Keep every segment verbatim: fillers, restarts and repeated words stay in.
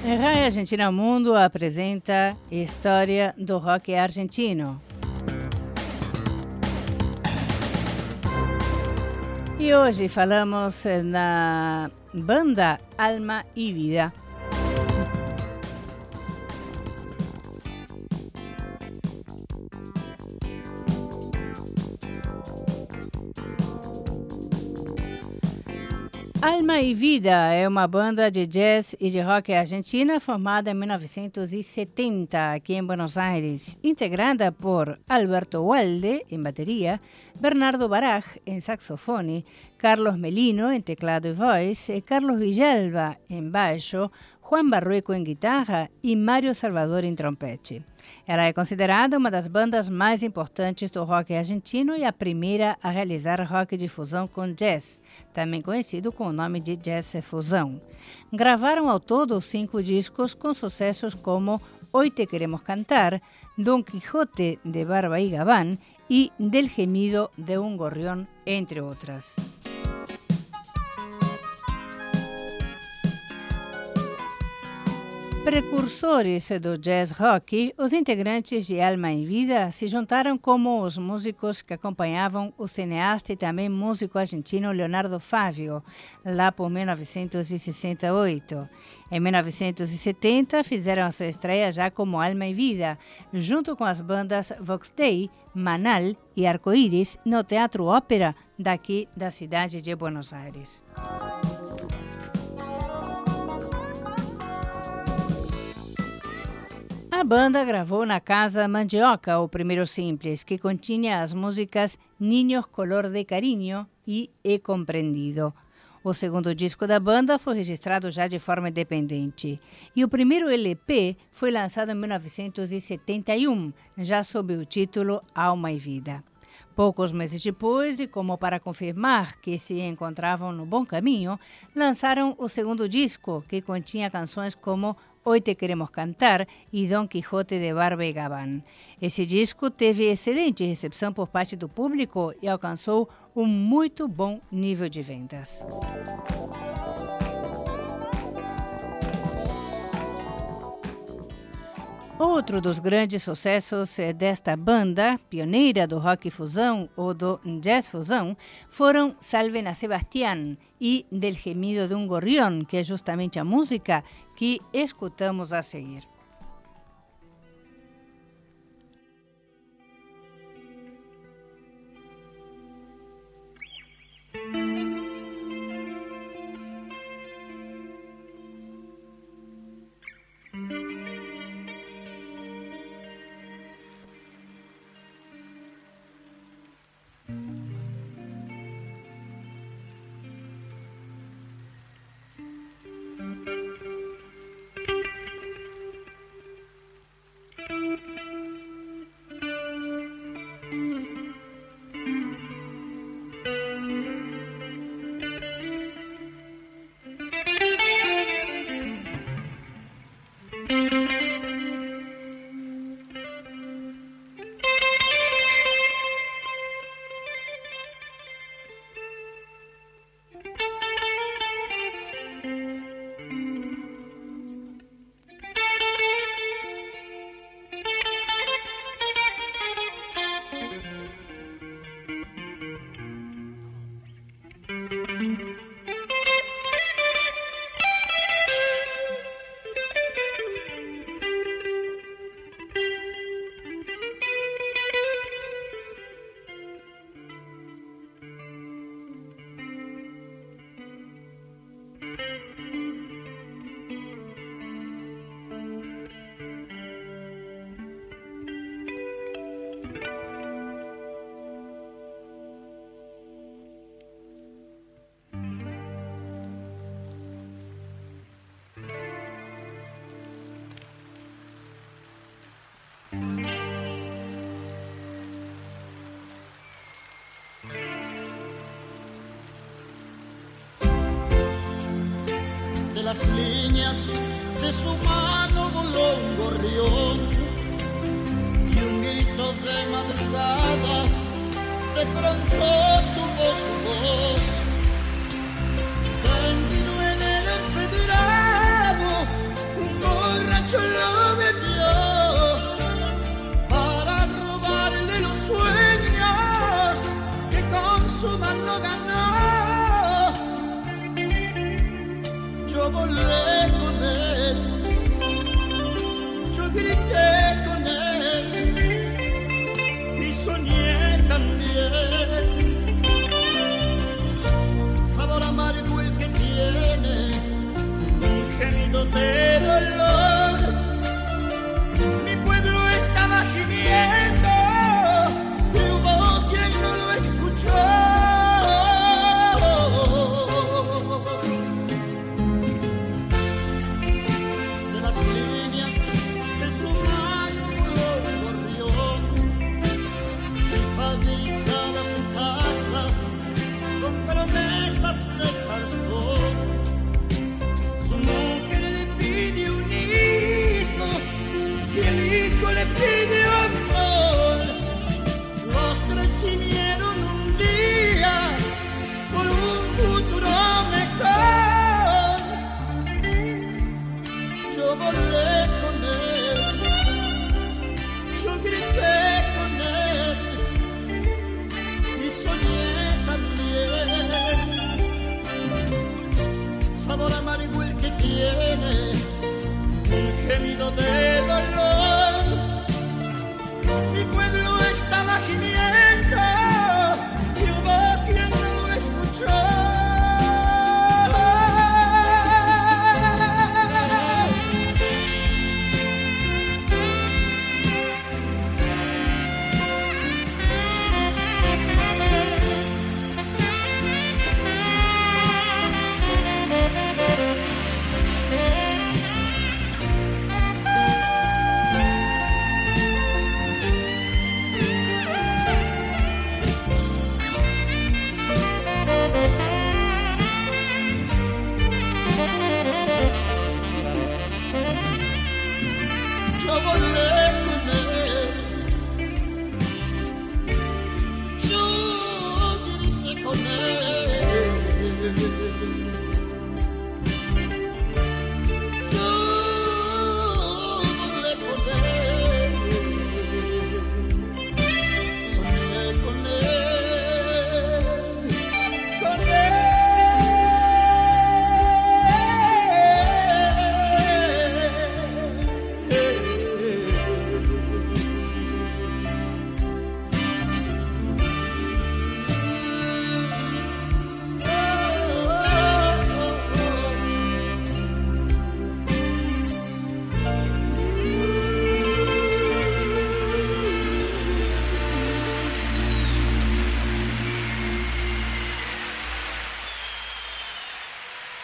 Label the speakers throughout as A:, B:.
A: Rai Argentina Mundo apresenta História do Rock Argentino. E hoje falamos na banda Alma y Vida. Alma y Vida é uma banda de jazz e de rock argentina formada em mil novecentos e setenta aqui em Buenos Aires, integrada por Alberto Walde em bateria, Bernardo Baraj em saxofone, Carlos Melino em teclado e voz, Carlos Villalba em baixo, Juan Barrueco em guitarra e Mário Salvador em trompete. Ela é considerada uma das bandas mais importantes do rock argentino e a primeira a realizar rock de fusão com jazz, também conhecido com o nome de jazz fusão. Gravaram ao todo cinco discos com sucessos como Hoy Te Queremos Cantar, Don Quijote de Barba y Gabán e Del Gemido de un Gorrión, entre outras. Precursores do jazz rock, os integrantes de Alma y Vida se juntaram como os músicos que acompanhavam o cineasta e também músico argentino Leonardo Fávio, lá por mil novecentos e sessenta e oito. Em mil novecentos e setenta, fizeram a sua estreia já como Alma y Vida, junto com as bandas Vox Dei, Manal e Arco-Íris, no Teatro Ópera daqui da cidade de Buenos Aires. A banda gravou na Casa Mandioca o primeiro simples, que continha as músicas Niños Color de Cariño e He Comprendido. O segundo disco da banda foi registrado já de forma independente. E o primeiro L P foi lançado em mil novecentos e setenta e um, já sob o título Alma y Vida. Poucos meses depois, e como para confirmar que se encontravam no bom caminho, lançaram o segundo disco, que continha canções como Hoy Te Queremos Cantar e Don Quijote de Barba y Gabán. Esse disco teve excelente recepção por parte do público e alcançou um muito bom nível de vendas. Outro dos grandes sucessos desta banda, pioneira do rock fusão ou do jazz fusão, foram Salven a Sebastián e Del Gemido de un Gorrión, que é justamente a música que escutamos a seguir.
B: De las líneas de su mano voló un gorrión y un grito de madrugada de pronto tuvo su voz. Tendido en el empedrado, un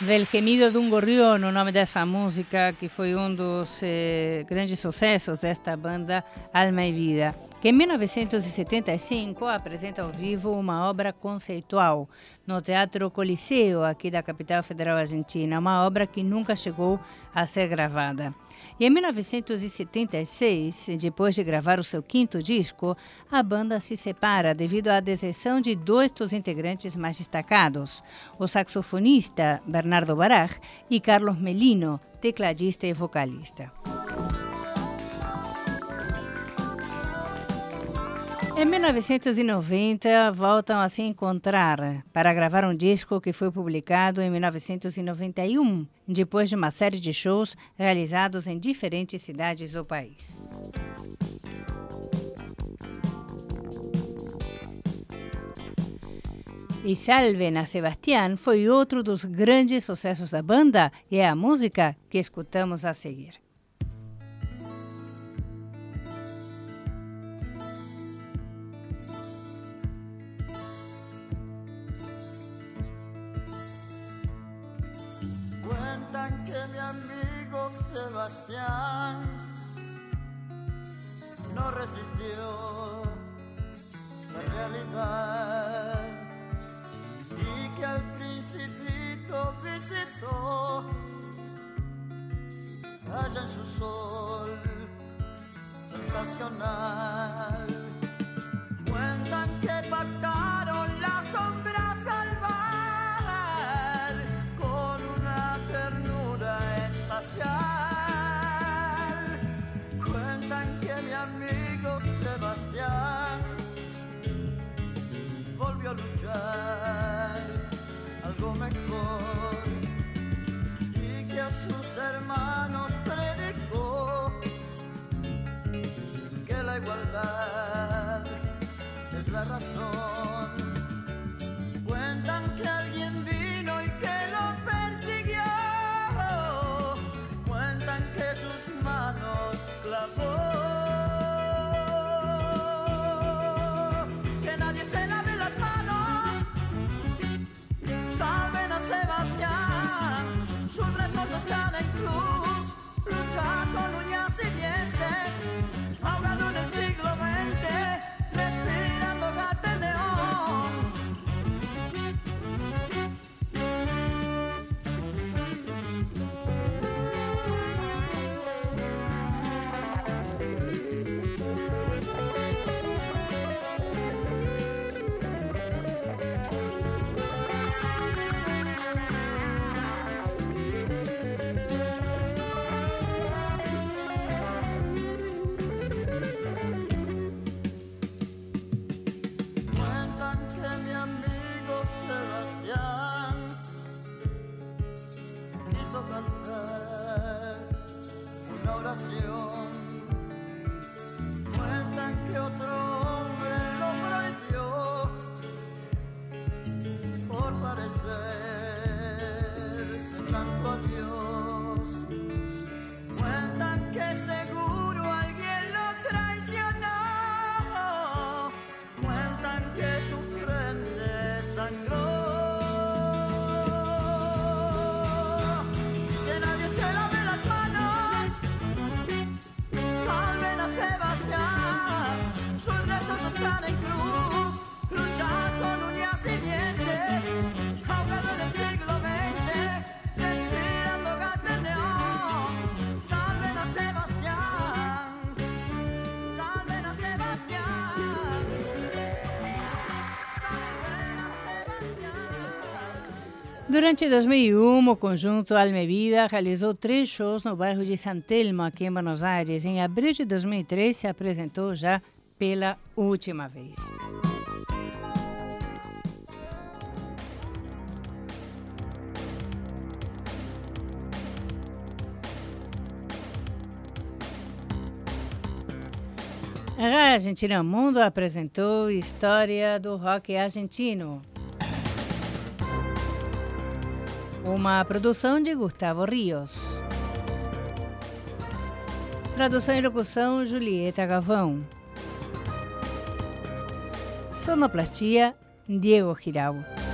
A: Del Gemido de um Gorrión, o nome dessa música, que foi um dos eh, grandes sucessos desta banda Alma e Vida, que em mil novecentos e setenta e cinco apresenta ao vivo uma obra conceitual no Teatro Coliseu, aqui da capital federal argentina, uma obra que nunca chegou a ser gravada. E em mil novecentos e setenta e seis, depois de gravar o seu quinto disco, a banda se separa devido à deserção de dois dos integrantes mais destacados, o saxofonista Bernardo Baraj e Carlos Melino, tecladista e vocalista. Em mil novecentos e noventa, voltam a se encontrar para gravar um disco que foi publicado em mil novecentos e noventa e um, depois de uma série de shows realizados em diferentes cidades do país. E Salven a Sebastián foi outro dos grandes sucessos da banda e é a música que escutamos a seguir.
B: Cuentan que mi amigo Sebastián no resistió la realidad y que al Principito visitó allá en su sol sensacional. Cuentan que pactaron la sombra salvar espacial. Cuentan que mi amigo Sebastián volvió a luchar algo mejor y que a sus hermanos predicó que la igualdad es la razón. Cuentan que alguien vino y que lo persiguió, que sus manos clavó, que nadie se lave las manos, salven a Sebastián, sus rezos están en cruz, lucha con uñas y dientes, ahogado en el siglo veinte, respirando gas de neón. Cuentan que otro hombre lo prohibió por parecerse tanto a Dios. Cuentan que seguro alguien lo traicionó. Cuentan que su frente sangró. Que nadie se lave las manos, salven a Sebastián, sus rezos están en cruz, lucha con uñas y dientes, ahogado en el siglo veinte, respirando gas de neón. Salven a Sebastián, salven a Sebastián, salven a Sebastián.
A: Durante dois mil e um, o conjunto Alma e Vida realizou três shows no bairro de San Telmo, aqui em Buenos Aires. Em abril de dois mil e três, se apresentou já pela última vez. A Rádio Argentina Mundo apresentou História do Rock Argentino, uma produção de Gustavo Rios. Tradução e locução, Julieta Gavão. Sonoplastia, Diego Girau.